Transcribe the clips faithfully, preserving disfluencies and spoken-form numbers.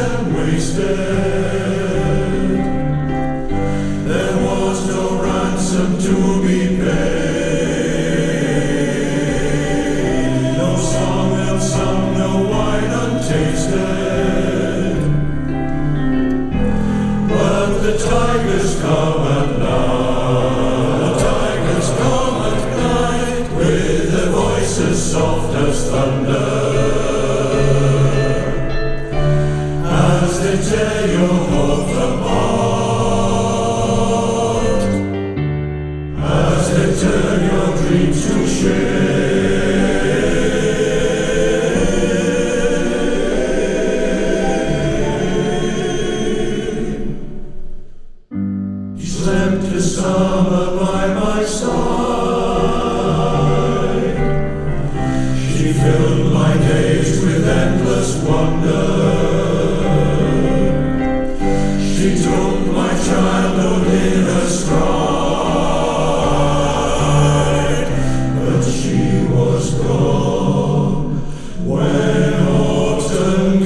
and wasted. There was no ransom to be paid, no song unsung, no wine untasted. But the tigers come at night, the tigers come at night, with their voices soft as thunder. As they tear your hope apart, as they turn your dreams to shame. He slept his summer by my side. She filled my days with endless wonder. She took my childhood in her stride, but she was gone when autumn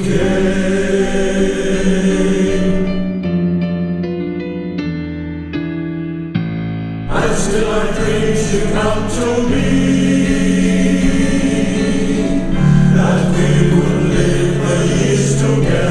came. And still I dream she'd come to me, that we would live the years together.